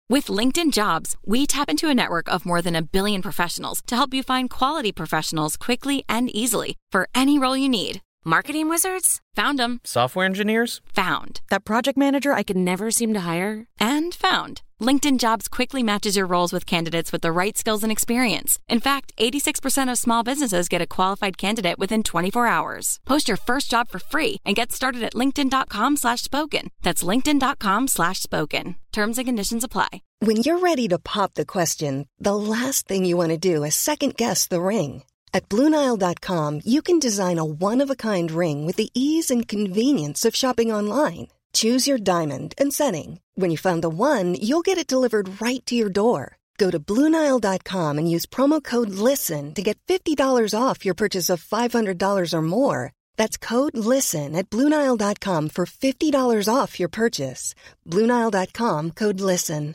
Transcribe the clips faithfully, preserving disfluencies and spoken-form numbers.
With LinkedIn Jobs, we tap into a network of more than a billion professionals to help you find quality professionals quickly and easily for any role you need. Marketing wizards? Found them. Software engineers? Found. That project manager I could never seem to hire? And found. LinkedIn Jobs quickly matches your roles with candidates with the right skills and experience. In fact, eighty-six percent of small businesses get a qualified candidate within twenty-four hours. Post your first job for free and get started at linkedin.com slash spoken. That's linkedin.com slash spoken. Terms and conditions apply. When you're ready to pop the question, the last thing you want to do is second-guess the ring. At Blue Nile dot com, you can design a one-of-a-kind ring with the ease and convenience of shopping online. Choose your diamond and setting. When you find the one, you'll get it delivered right to your door. Go to Blue Nile dot com and use promo code LISTEN to get fifty dollars off your purchase of five hundred dollars or more. That's code LISTEN at Blue Nile dot com for fifty dollars off your purchase. Blue Nile dot com, code LISTEN.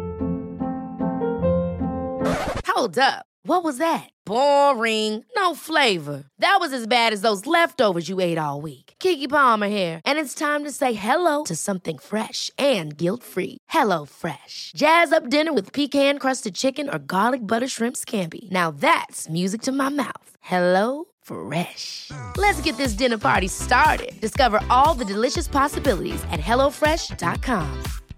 Hold up. What was that? Boring. No flavor. That was as bad as those leftovers you ate all week. Keke Palmer here, and it's time to say hello to something fresh and guilt-free. Hello Fresh. Jazz up dinner with pecan-crusted chicken or garlic butter shrimp scampi. Now that's music to my mouth. Hello Fresh. Let's get this dinner party started. Discover all the delicious possibilities at hello fresh dot com.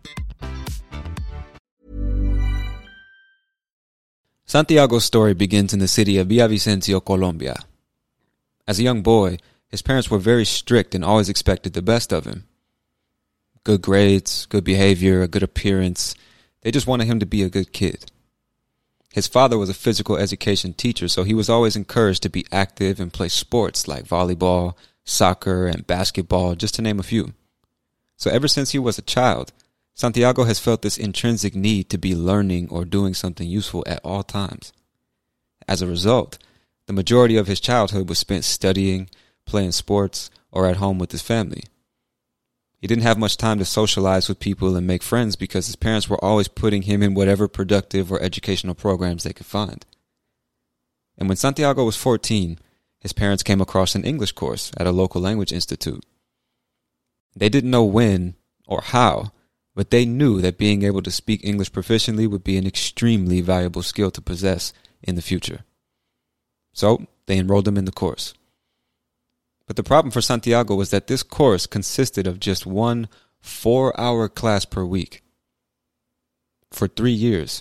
Santiago's story begins in the city of Villavicencio, Colombia. As a young boy, his parents were very strict and always expected the best of him. Good grades, good behavior, a good appearance. They just wanted him to be a good kid. His father was a physical education teacher, so he was always encouraged to be active and play sports like volleyball, soccer, and basketball, just to name a few. So ever since he was a child, Santiago has felt this intrinsic need to be learning or doing something useful at all times. As a result, the majority of his childhood was spent studying, playing sports, or at home with his family. He didn't have much time to socialize with people and make friends because his parents were always putting him in whatever productive or educational programs they could find. And when Santiago was fourteen, his parents came across an English course at a local language institute. They didn't know when or how, but they knew that being able to speak English proficiently would be an extremely valuable skill to possess in the future. So they enrolled him in the course. But the problem for Santiago was that this course consisted of just one four-hour class per week for three years.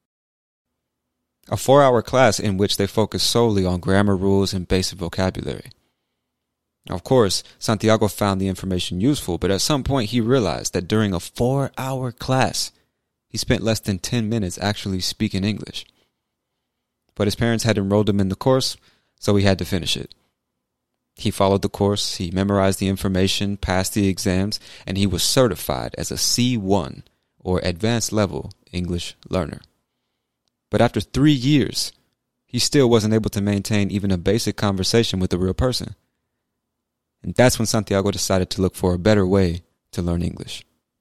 A four-hour class in which they focused solely on grammar rules and basic vocabulary. Of course, Santiago found the information useful, but at some point he realized that during a four-hour class, he spent less than ten minutes actually speaking English. But his parents had enrolled him in the course, so he had to finish it. He followed the course, he memorized the information, passed the exams, and he was certified as a C one, or advanced level, English learner. But after three years, he still wasn't able to maintain even a basic conversation with a real person. And that's when Santiago decided to look for a better way to learn English.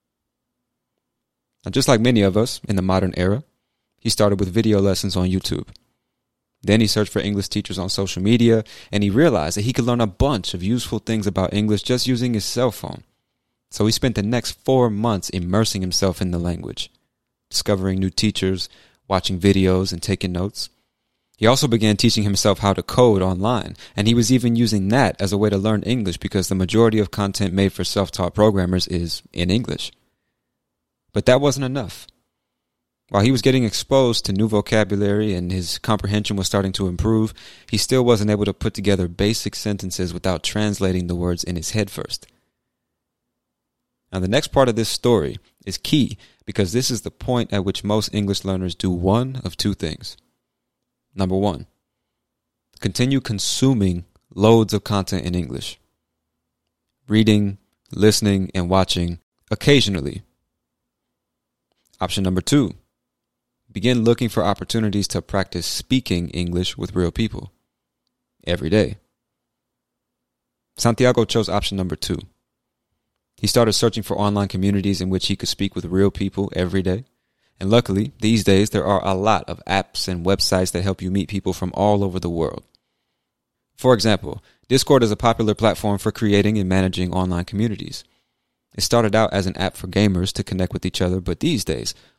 Now, just like many of us in the modern era, he started with video lessons on YouTube. Then he searched for English teachers on social media, and he realized that he could learn a bunch of useful things about English just using his cell phone. So he spent the next four months immersing himself in the language, discovering new teachers, watching videos, and taking notes. He also began teaching himself how to code online, and he was even using that as a way to learn English because the majority of content made for self-taught programmers is in English. But that wasn't enough. While he was getting exposed to new vocabulary and his comprehension was starting to improve, he still wasn't able to put together basic sentences without translating the words in his head first. Now, the next part of this story is key because this is the point at which most English learners do one of two things. Number one, continue consuming loads of content in English. Reading, listening, and watching occasionally. Option number two, begin looking for opportunities to practice speaking English with real people every day. Santiago chose option number two. He started searching for online communities in which he could speak with real people every day. And luckily, these days, there are a lot of apps and websites that help you meet people from all over the world. For example, Discord is a popular platform for creating and managing online communities. It started out as an app for gamers to connect with each other, but these days,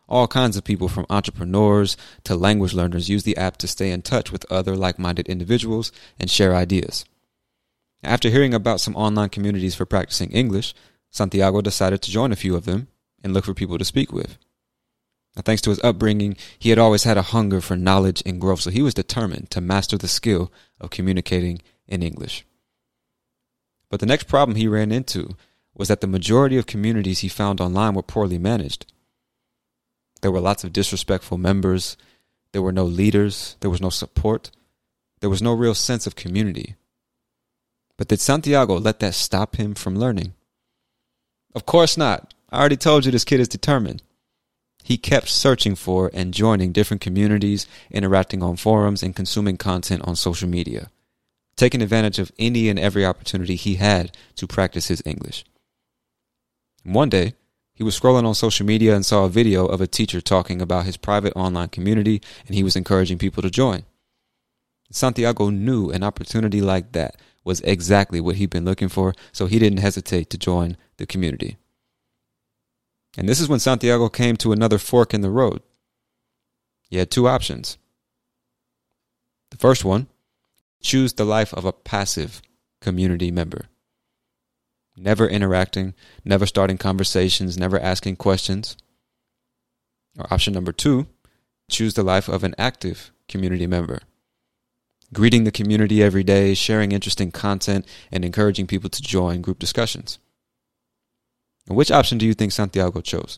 All kinds of people, from entrepreneurs to language learners, use the app to stay in touch with other like-minded individuals and share ideas. After hearing about some online communities for practicing English, Santiago decided to join a few of them and look for people to speak with. Now, thanks to his upbringing, he had always had a hunger for knowledge and growth, so he was determined to master the skill of communicating in English. But the next problem he ran into was that the majority of communities he found online were poorly managed. There were lots of disrespectful members, there were no leaders, there was no support, there was no real sense of community. But did Santiago let that stop him from learning? Of course not. I already told you this kid is determined. He kept searching for and joining different communities, interacting on forums, and consuming content on social media, taking advantage of any and every opportunity he had to practice his English. One day, he was scrolling on social media and saw a video of a teacher talking about his private online community, and he was encouraging people to join. Santiago knew an opportunity like that was exactly what he'd been looking for, so he didn't hesitate to join the community. And this is when Santiago came to another fork in the road. He had two options. The first one, choose the life of a passive community member. Never interacting, never starting conversations, never asking questions. Or option number two, choose the life of an active community member. Greeting the community every day, sharing interesting content, and encouraging people to join group discussions. And which option do you think Santiago chose?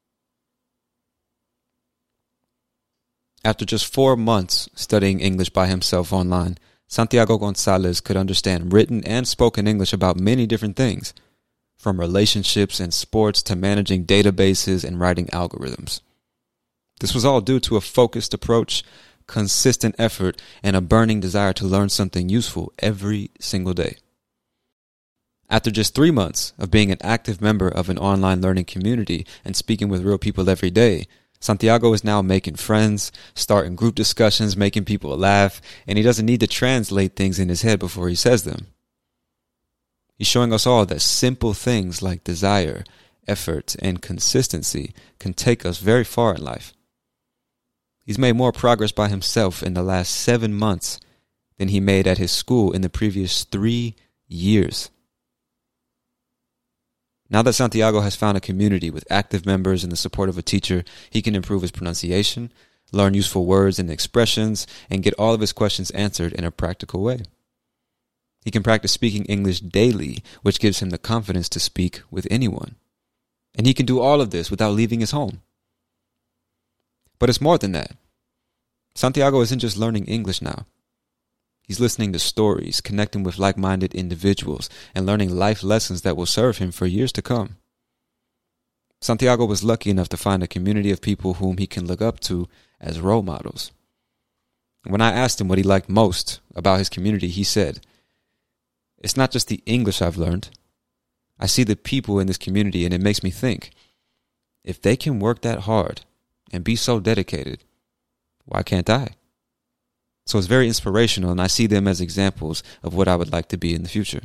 After just four months studying English by himself online, Santiago Gonzalez could understand written and spoken English about many different things, from relationships and sports to managing databases and writing algorithms. This was all due to a focused approach, consistent effort, and a burning desire to learn something useful every single day. After just three months of being an active member of an online learning community and speaking with real people every day, Santiago is now making friends, starting group discussions, making people laugh, and he doesn't need to translate things in his head before he says them. He's showing us all that simple things like desire, effort, and consistency can take us very far in life. He's made more progress by himself in the last seven months than he made at his school in the previous three years. Now that Santiago has found a community with active members and the support of a teacher, he can improve his pronunciation, learn useful words and expressions, and get all of his questions answered in a practical way. He can practice speaking English daily, which gives him the confidence to speak with anyone. And he can do all of this without leaving his home. But it's more than that. Santiago isn't just learning English now. He's listening to stories, connecting with like-minded individuals, and learning life lessons that will serve him for years to come. Santiago was lucky enough to find a community of people whom he can look up to as role models. When I asked him what he liked most about his community, he said, "It's not just the English I've learned. I see the people in this community and it makes me think, if they can work that hard and be so dedicated, why can't I?" So it's very inspirational, and I see them as examples of what I would like to be in the future.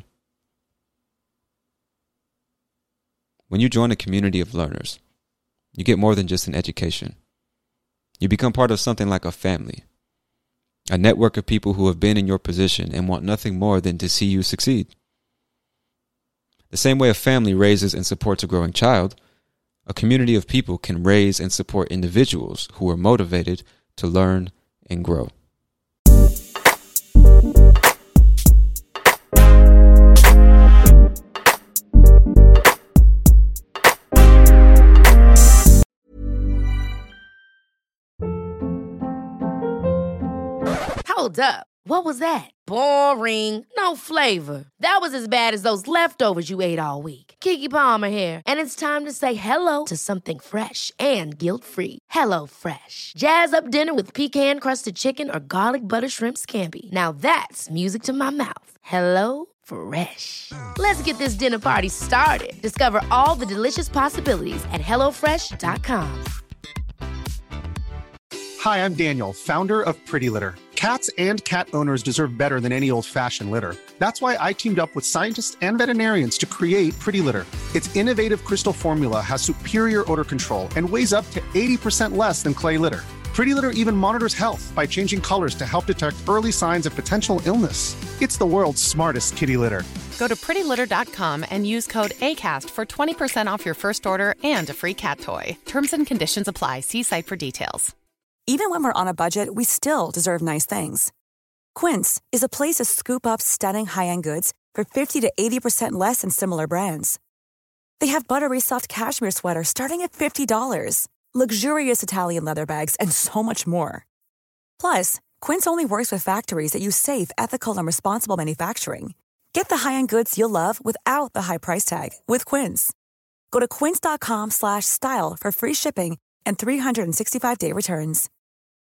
When you join a community of learners, you get more than just an education. You become part of something like a family, a network of people who have been in your position and want nothing more than to see you succeed. The same way a family raises and supports a growing child, a community of people can raise and support individuals who are motivated to learn and grow. Hold up. What was that? Boring. No flavor. That was as bad as those leftovers you ate all week. Keke Palmer here, and it's time to say hello to something fresh and guilt-free. Hello Fresh. Jazz up dinner with pecan-crusted chicken or garlic butter shrimp scampi. Now that's music to my mouth. Hello Fresh. Let's get this dinner party started. Discover all the delicious possibilities at hello fresh dot com. Hi, I'm Daniel, founder of Pretty Litter. Cats and cat owners deserve better than any old-fashioned litter. That's why I teamed up with scientists and veterinarians to create Pretty Litter. Its innovative crystal formula has superior odor control and weighs up to eighty percent less than clay litter. Pretty Litter even monitors health by changing colors to help detect early signs of potential illness. It's the world's smartest kitty litter. Go to pretty litter dot com and use code ACAST for twenty percent off your first order and a free cat toy. Terms and conditions apply. See site for details. Even when we're on a budget, we still deserve nice things. Quince is a place to scoop up stunning high-end goods for fifty to eighty percent less than similar brands. They have buttery soft cashmere sweaters starting at fifty dollars, luxurious Italian leather bags, and so much more. Plus, Quince only works with factories that use safe, ethical, and responsible manufacturing. Get the high-end goods you'll love without the high price tag with Quince. Go to quince dot com slash style for free shipping and three sixty-five day returns.